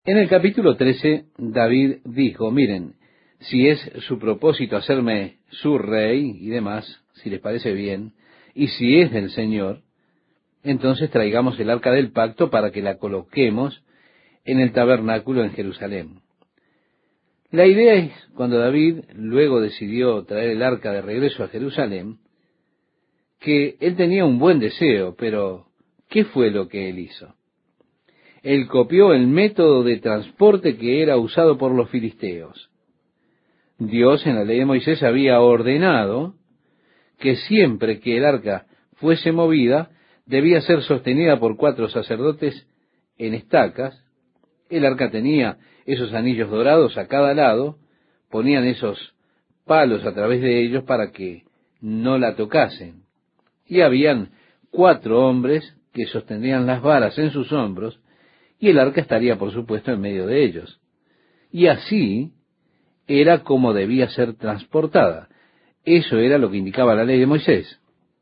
En el capítulo 13, David dijo, miren, si es su propósito hacerme su rey y demás, si les parece bien, y si es del Señor, entonces traigamos el arca del pacto para que la coloquemos en el tabernáculo en Jerusalén. La idea es, cuando David luego decidió traer el arca de regreso a Jerusalén, que él tenía un buen deseo, pero ¿qué fue lo que él hizo? Él copió el método de transporte que era usado por los filisteos. Dios en la ley de Moisés había ordenado que siempre que el arca fuese movida, debía ser sostenida por 4 sacerdotes en estacas. El arca tenía esos anillos dorados a cada lado, ponían esos palos a través de ellos para que no la tocasen. Y habían 4 hombres que sostendrían las varas en sus hombros, y el arca estaría, por supuesto, en medio de ellos. Y así era como debía ser transportada. Eso era lo que indicaba la ley de Moisés.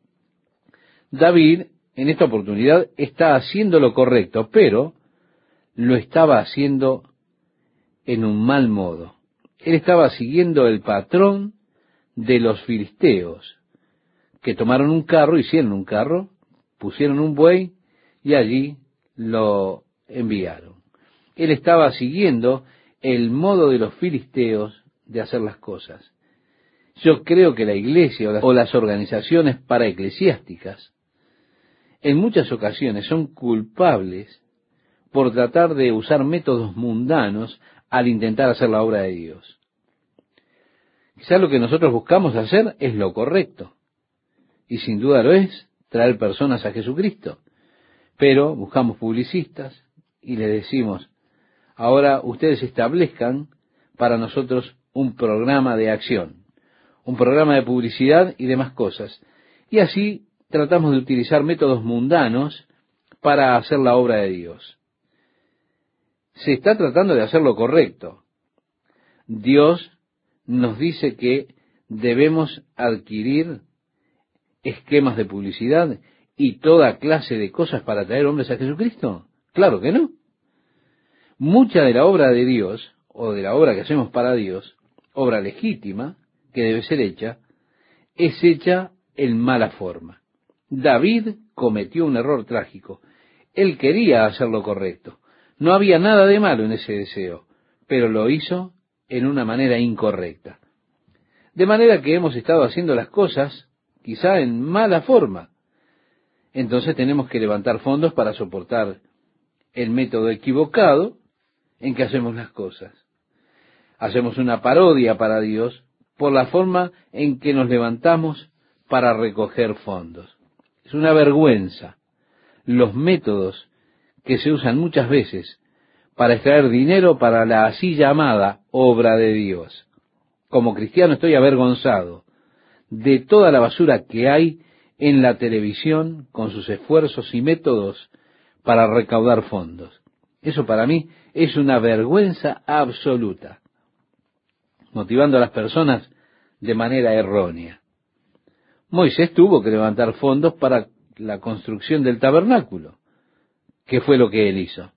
David, en esta oportunidad, está haciendo lo correcto, pero lo estaba haciendo en un mal modo. Él estaba siguiendo el patrón de los filisteos, que tomaron un carro, hicieron un carro, pusieron un buey y allí lo enviaron. Él estaba siguiendo el modo de los filisteos de hacer las cosas. Yo creo que la iglesia o las organizaciones paraeclesiásticas en muchas ocasiones son culpables por tratar de usar métodos mundanos al intentar hacer la obra de Dios. Quizás lo que nosotros buscamos hacer es lo correcto, y sin duda lo es, traer personas a Jesucristo. Pero buscamos publicistas y les decimos, ahora ustedes establezcan para nosotros un programa de acción, un programa de publicidad y demás cosas. Y así tratamos de utilizar métodos mundanos para hacer la obra de Dios. Se está tratando de hacer lo correcto. Dios nos dice que debemos adquirir esquemas de publicidad y toda clase de cosas para traer hombres a Jesucristo. Claro que no. Mucha de la obra de Dios, o de la obra que hacemos para Dios, obra legítima, que debe ser hecha, es hecha en mala forma. David cometió un error trágico. Él quería hacer lo correcto. No había nada de malo en ese deseo, pero lo hizo en una manera incorrecta. De manera que hemos estado haciendo las cosas quizá en mala forma. Entonces tenemos que levantar fondos para soportar el método equivocado en que hacemos las cosas. Hacemos una parodia para Dios por la forma en que nos levantamos para recoger fondos. Es una vergüenza los métodos que se usan muchas veces para extraer dinero para la así llamada obra de Dios. Como cristiano estoy avergonzado de toda la basura que hay en la televisión con sus esfuerzos y métodos para recaudar fondos. Eso para mí es una vergüenza absoluta, motivando a las personas de manera errónea. Moisés tuvo que levantar fondos para la construcción del tabernáculo. ¿Qué fue lo que él hizo?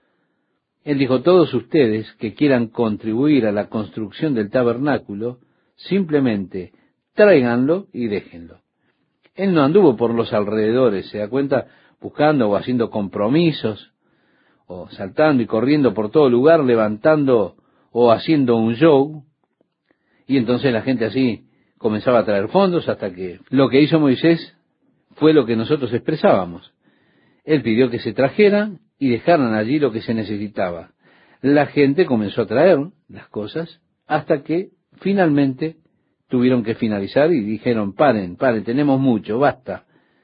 Él dijo, todos ustedes que quieran contribuir a la construcción del tabernáculo, simplemente tráiganlo y déjenlo. Él no anduvo por los alrededores, se da cuenta, buscando o haciendo compromisos, o saltando y corriendo por todo lugar, levantando o haciendo un show, y entonces la gente así comenzaba a traer fondos hasta que lo que hizo Moisés fue lo que nosotros expresábamos. Él pidió que se trajeran y dejaran allí lo que se necesitaba. La gente comenzó a traer las cosas hasta que finalmente tuvieron que finalizar y dijeron, paren, tenemos mucho, basta,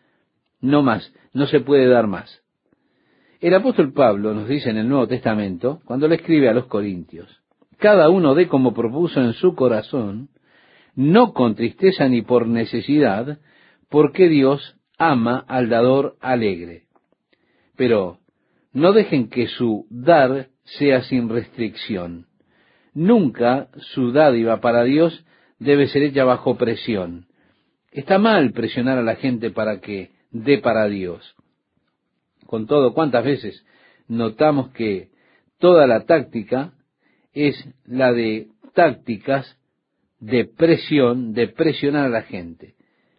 no más, no se puede dar más. El apóstol Pablo nos dice en el Nuevo Testamento, cuando le escribe a los Corintios, cada uno dé como propuso en su corazón, no con tristeza ni por necesidad, porque Dios ama al dador alegre. Pero no dejen que su dar sea sin restricción. Nunca su dádiva para Dios debe ser hecha bajo presión. Está mal presionar a la gente para que dé para Dios. Con todo, ¿cuántas veces notamos que toda la táctica es la de tácticas de presión, de presionar a la gente.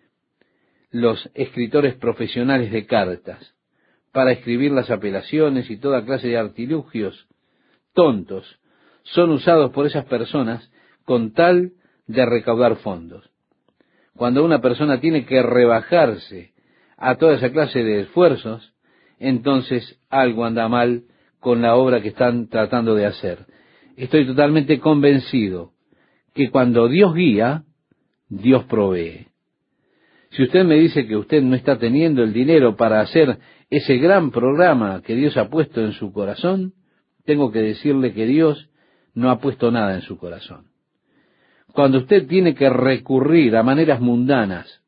Los escritores profesionales de cartas, para escribir las apelaciones y toda clase de artilugios tontos, son usados por esas personas con tal de recaudar fondos. Cuando una persona tiene que rebajarse a toda esa clase de esfuerzos, entonces algo anda mal con la obra que están tratando de hacer. Estoy totalmente convencido que cuando Dios guía, Dios provee. Si usted me dice que usted no está teniendo el dinero para hacer ese gran programa que Dios ha puesto en su corazón, tengo que decirle que Dios no ha puesto nada en su corazón. Cuando usted tiene que recurrir a maneras mundanas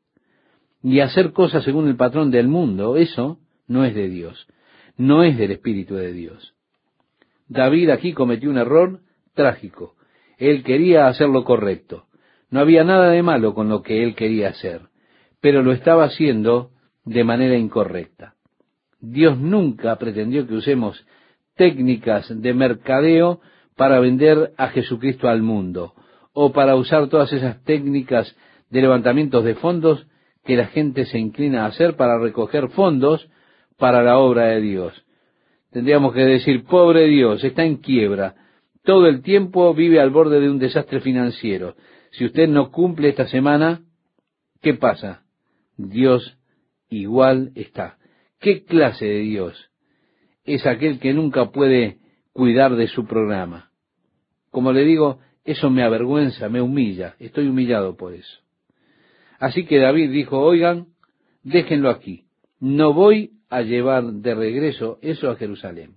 y hacer cosas según el patrón del mundo, eso no es de Dios, no es del Espíritu de Dios. David aquí cometió un error trágico. Él quería hacer lo correcto. No había nada de malo con lo que él quería hacer, pero lo estaba haciendo de manera incorrecta. Dios nunca pretendió que usemos técnicas de mercadeo para vender a Jesucristo al mundo, o para usar todas esas técnicas de levantamientos de fondos que la gente se inclina a hacer para recoger fondos para la obra de Dios. Tendríamos que decir, pobre Dios, está en quiebra, todo el tiempo vive al borde de un desastre financiero. Si usted no cumple esta semana, ¿qué pasa? Dios igual está. ¿Qué clase de Dios? Es aquel que nunca puede cuidar de su programa. Como le digo, eso me avergüenza, me humilla, estoy humillado por eso. Así que David dijo, oigan, déjenlo aquí, no voy a llevar de regreso eso a Jerusalén.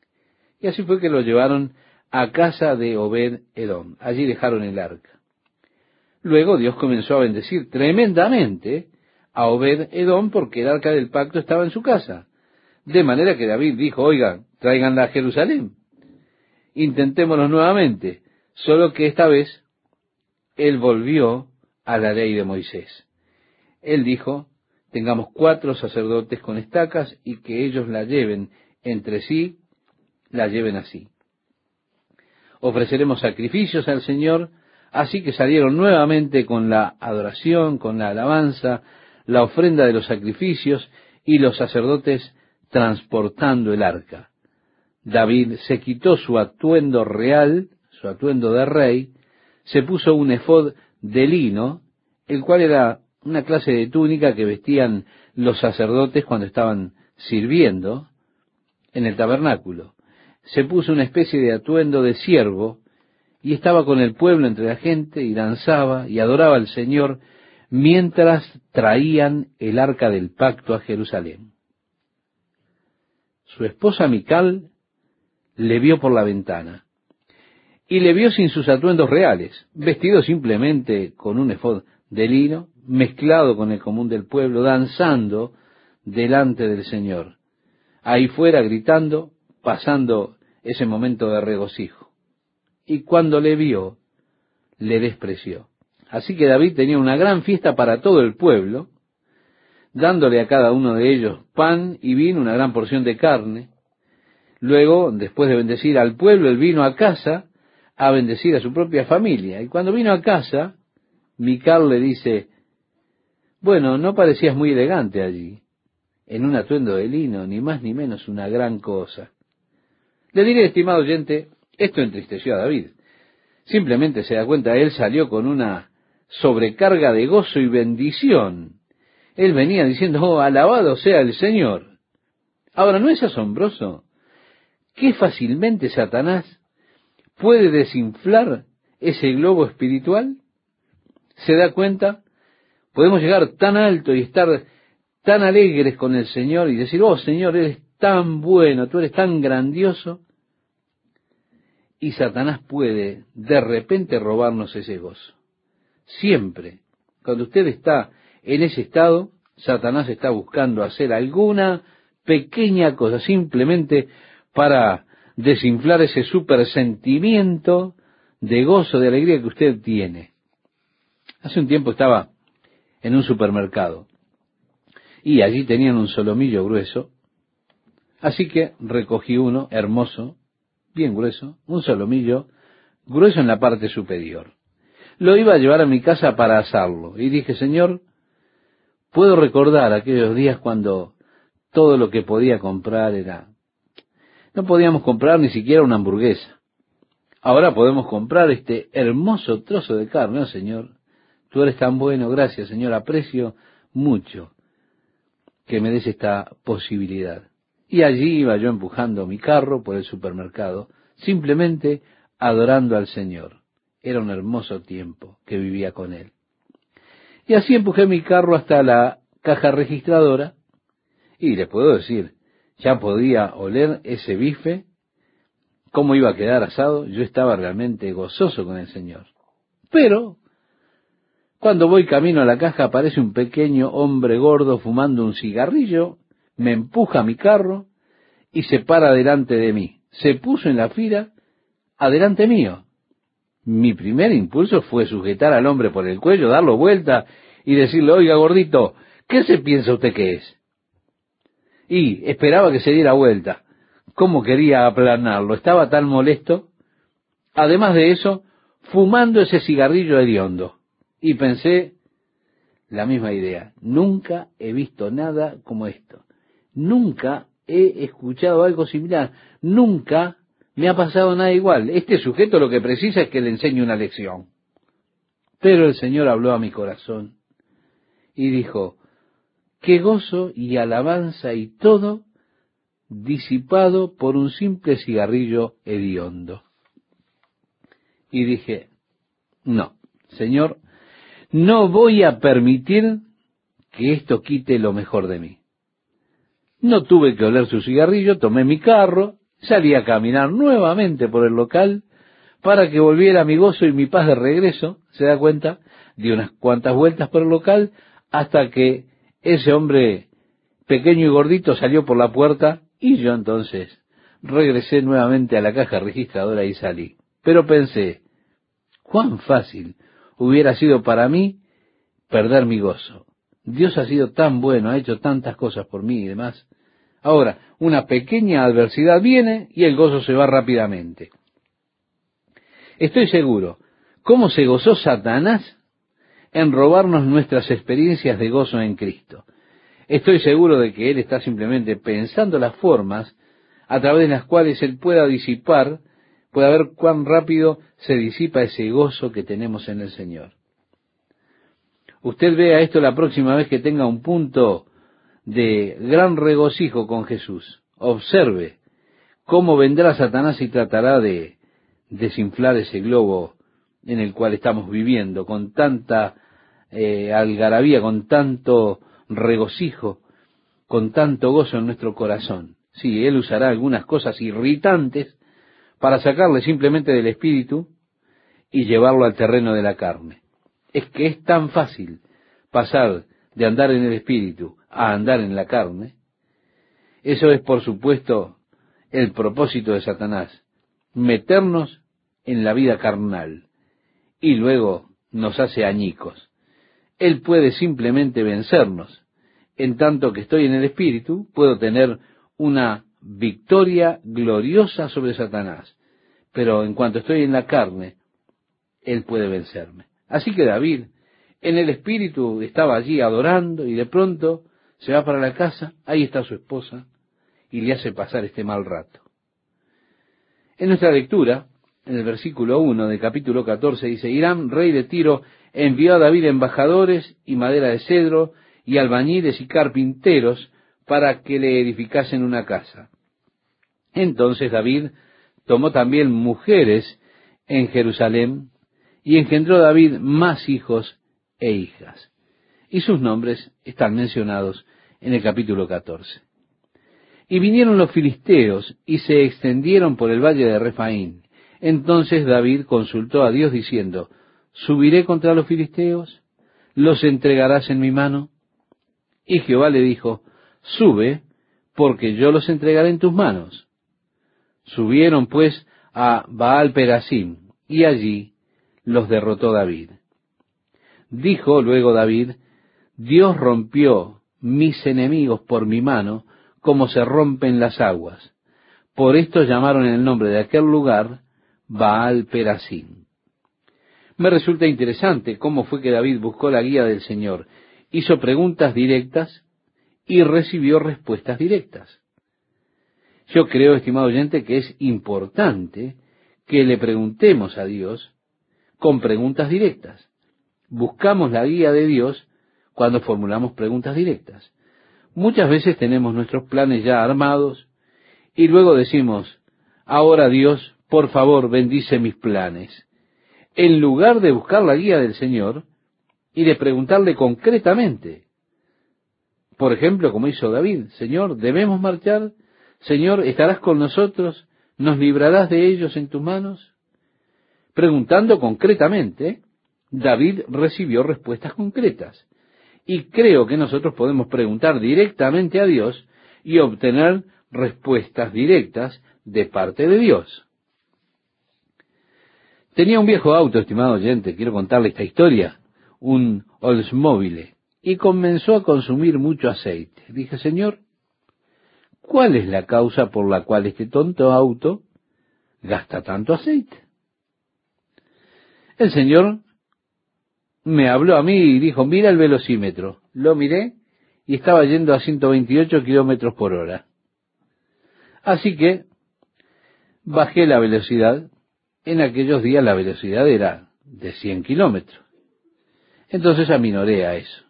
Y así fue que lo llevaron a casa de Obed-Edom. Allí dejaron el arca. Luego Dios comenzó a bendecir tremendamente a Obed-Edom porque el arca del pacto estaba en su casa. De manera que David dijo, oigan, tráiganla a Jerusalén. Intentémoslo nuevamente. Solo que esta vez él volvió a la ley de Moisés. Él dijo, tengamos 4 sacerdotes con estacas y que ellos la lleven entre sí, la lleven así. Ofreceremos sacrificios al Señor, así que salieron nuevamente con la adoración, con la alabanza, la ofrenda de los sacrificios y los sacerdotes transportando el arca. David se quitó su atuendo real, su atuendo de rey, se puso un efod de lino, el cual era una clase de túnica que vestían los sacerdotes cuando estaban sirviendo en el tabernáculo. Se puso una especie de atuendo de siervo y estaba con el pueblo entre la gente y danzaba y adoraba al Señor mientras traían el arca del pacto a Jerusalén. Su esposa Mical le vio por la ventana y le vio sin sus atuendos reales, vestido simplemente con un efod de lino, mezclado con el común del pueblo, danzando delante del Señor, ahí fuera gritando, pasando ese momento de regocijo. Y cuando le vio, le despreció. Así que David tenía una gran fiesta para todo el pueblo, dándole a cada uno de ellos pan y vino, una gran porción de carne. Luego, después de bendecir al pueblo, él vino a casa a bendecir a su propia familia. Y cuando vino a casa, Mical le dice, bueno, no parecías muy elegante allí, en un atuendo de lino, ni más ni menos una gran cosa. Le diré, estimado oyente, esto entristeció a David. Simplemente se da cuenta, él salió con una sobrecarga de gozo y bendición. Él venía diciendo, oh, alabado sea el Señor. Ahora, ¿no es asombroso qué fácilmente Satanás puede desinflar ese globo espiritual? ¿Se da cuenta? Podemos llegar tan alto y estar tan alegres con el Señor y decir, oh Señor, eres tan bueno, tú eres tan grandioso. Y Satanás puede de repente robarnos ese gozo. Siempre, cuando usted está en ese estado, Satanás está buscando hacer alguna pequeña cosa, simplemente para desinflar ese super sentimiento de gozo, de alegría que usted tiene. Hace un tiempo estaba en un supermercado y allí tenían un solomillo grueso, así que recogí uno hermoso bien grueso, un solomillo grueso en la parte superior. Lo iba a llevar a mi casa para asarlo. Y dije, Señor, puedo recordar aquellos días cuando todo lo que podía comprar era... No podíamos comprar ni siquiera una hamburguesa. Ahora podemos comprar este hermoso trozo de carne, ¿no, Señor? Tú eres tan bueno, gracias, Señor, aprecio mucho que me des esta posibilidad. Y allí iba yo empujando mi carro por el supermercado, simplemente adorando al Señor. Era un hermoso tiempo que vivía con Él. Y así empujé mi carro hasta la caja registradora, y les puedo decir, ya podía oler ese bife, cómo iba a quedar asado. Yo estaba realmente gozoso con el Señor. Pero cuando voy camino a la caja aparece un pequeño hombre gordo fumando un cigarrillo, me empuja mi carro y se para delante de mí. Se puso en la fila adelante mío. Mi primer impulso fue sujetar al hombre por el cuello, darlo vuelta y decirle, oiga gordito, ¿qué se piensa usted que es? Y esperaba que se diera vuelta. ¿Cómo quería aplanarlo? Estaba tan molesto. Además de eso, fumando ese cigarrillo hediondo. Y pensé la misma idea. Nunca he visto nada como esto. Nunca he escuchado algo similar. Nunca me ha pasado nada igual. Este sujeto lo que precisa es que le enseñe una lección. Pero el Señor habló a mi corazón y dijo, qué gozo y alabanza y todo disipado por un simple cigarrillo hediondo. Y dije, no, Señor, no voy a permitir que esto quite lo mejor de mí. No tuve que oler su cigarrillo, tomé mi carro, salí a caminar nuevamente por el local para que volviera mi gozo y mi paz de regreso. ¿Se da cuenta? Di unas cuantas vueltas por el local hasta que ese hombre pequeño y gordito salió por la puerta y yo entonces regresé nuevamente a la caja registradora y salí. Pero pensé, cuán fácil hubiera sido para mí perder mi gozo. Dios ha sido tan bueno, ha hecho tantas cosas por mí y demás. Ahora, una pequeña adversidad viene y el gozo se va rápidamente. Estoy seguro, ¿cómo se gozó Satanás en robarnos nuestras experiencias de gozo en Cristo? Estoy seguro de que él está simplemente pensando las formas a través de las cuales él pueda disipar, pueda ver cuán rápido se disipa ese gozo que tenemos en el Señor. Usted vea esto la próxima vez que tenga un punto de gran regocijo con Jesús. Observe cómo vendrá Satanás y tratará de desinflar ese globo en el cual estamos viviendo, con tanta algarabía, con tanto regocijo, con tanto gozo en nuestro corazón. Sí, él usará algunas cosas irritantes para sacarle simplemente del espíritu y llevarlo al terreno de la carne. Es que es tan fácil pasar de andar en el espíritu a andar en la carne. Eso es, por supuesto, el propósito de Satanás, meternos en la vida carnal y luego nos hace añicos. Él puede simplemente vencernos. En tanto que estoy en el espíritu, puedo tener una victoria gloriosa sobre Satanás. Pero en cuanto estoy en la carne, él puede vencerme. Así que David, en el espíritu, estaba allí adorando y de pronto se va para la casa, ahí está su esposa y le hace pasar este mal rato. En nuestra lectura, en el versículo 1 del capítulo 14, dice, Hiram, rey de Tiro, envió a David embajadores y madera de cedro y albañiles y carpinteros para que le edificasen una casa. Entonces David tomó también mujeres en Jerusalén y engendró David más hijos e hijas. Y sus nombres están mencionados en el capítulo 14. Y vinieron los filisteos y se extendieron por el valle de Refaín. Entonces David consultó a Dios diciendo, ¿subiré contra los filisteos? ¿Los entregarás en mi mano? Y Jehová le dijo, sube, porque yo los entregaré en tus manos. Subieron pues a Baal Perasim, y allí los derrotó David. Dijo luego David, Dios rompió mis enemigos por mi mano, como se rompen las aguas, Por esto llamaron el nombre de aquel lugar Baal Perasim. Me resulta interesante cómo fue que David buscó la guía del Señor. Hizo preguntas directas y recibió respuestas directas. Yo creo, estimado oyente, que es importante que le preguntemos a Dios con preguntas directas. Buscamos la guía de Dios cuando formulamos preguntas directas. Muchas veces tenemos nuestros planes ya armados y luego decimos, ahora Dios, por favor, bendice mis planes. En lugar de buscar la guía del Señor y de preguntarle concretamente. Por ejemplo, como hizo David, Señor, ¿debemos marchar? Señor, ¿estarás con nosotros? ¿Nos librarás de ellos en tus manos? Preguntando concretamente, David recibió respuestas concretas. Y creo que nosotros podemos preguntar directamente a Dios y obtener respuestas directas de parte de Dios. Tenía un viejo auto, estimado oyente, quiero contarle esta historia, un Oldsmobile, y comenzó a consumir mucho aceite. Dije, Señor, ¿cuál es la causa por la cual este tonto auto gasta tanto aceite? El Señor me habló a mí y dijo, mira el velocímetro. Lo miré y estaba yendo a 128 kilómetros por hora. Así que bajé la velocidad. En aquellos días la velocidad era de 100 kilómetros. Entonces aminoré a eso.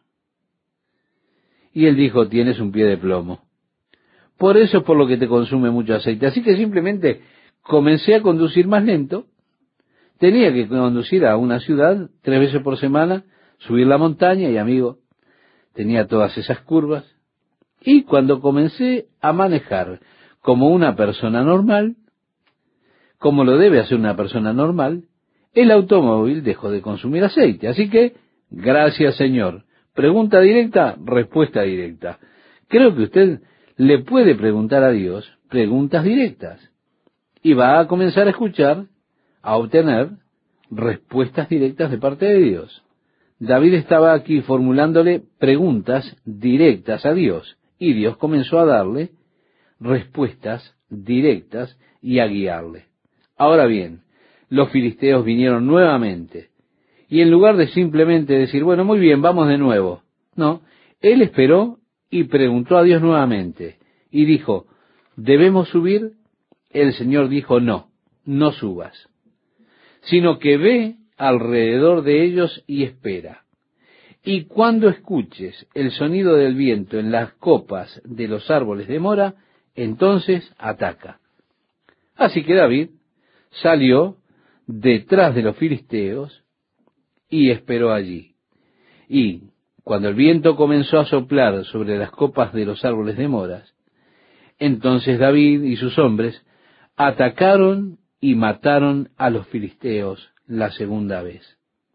Y él dijo, tienes un pie de plomo. Por eso es por lo que te consume mucho aceite. Así que simplemente comencé a conducir más lento. Tenía que conducir a una ciudad 3 veces por semana, subir la montaña y, amigo, tenía todas esas curvas. Y cuando comencé a manejar como una persona normal, como lo debe hacer una persona normal, el automóvil dejó de consumir aceite. Así que, gracias Señor. Pregunta directa, respuesta directa. Creo que usted le puede preguntar a Dios preguntas directas y va a comenzar a escuchar, a obtener respuestas directas de parte de Dios. David estaba aquí formulándole preguntas directas a Dios y Dios comenzó a darle respuestas directas y a guiarle. Ahora bien, los filisteos vinieron nuevamente y en lugar de simplemente decir, bueno, muy bien, vamos de nuevo, no, él esperó y preguntó a Dios nuevamente y dijo, ¿debemos subir? El Señor dijo, no, no subas, sino que ve alrededor de ellos y espera. Y cuando escuches el sonido del viento en las copas de los árboles de mora, entonces ataca. Así que David salió detrás de los filisteos y esperó allí. Y cuando el viento comenzó a soplar sobre las copas de los árboles de moras, entonces David y sus hombres atacaron y mataron a los filisteos la segunda vez.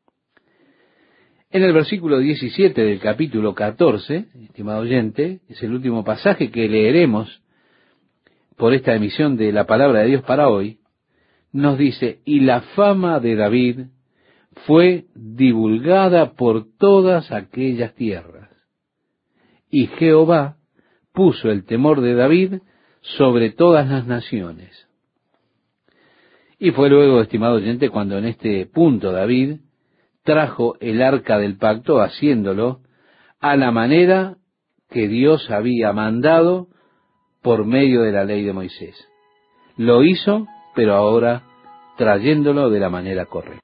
En el versículo 17 del capítulo 14, estimado oyente, es el último pasaje que leeremos por esta emisión de la palabra de Dios para hoy, nos dice, y la fama de David fue divulgada por todas aquellas tierras. Y Jehová puso el temor de David sobre todas las naciones. Y fue luego, estimado oyente, cuando en este punto David trajo el arca del pacto, haciéndolo a la manera que Dios había mandado por medio de la ley de Moisés. Lo hizo, pero ahora trayéndolo de la manera correcta.